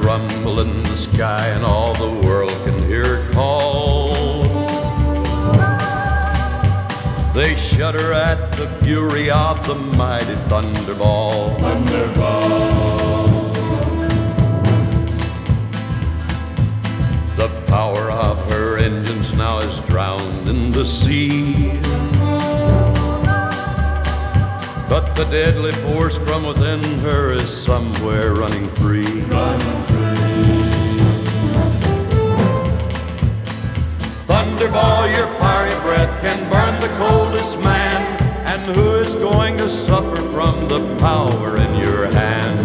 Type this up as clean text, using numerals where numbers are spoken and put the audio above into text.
rumble in the sky, and all the world can hear her call. They shudder at the fury of the mighty thunderball. The power of her engines now is drowned in the sea, but the deadly force from within her is somewhere running free. Thunderball, your fiery breath can burn the coldest man, and who is going to suffer from the power in your hand?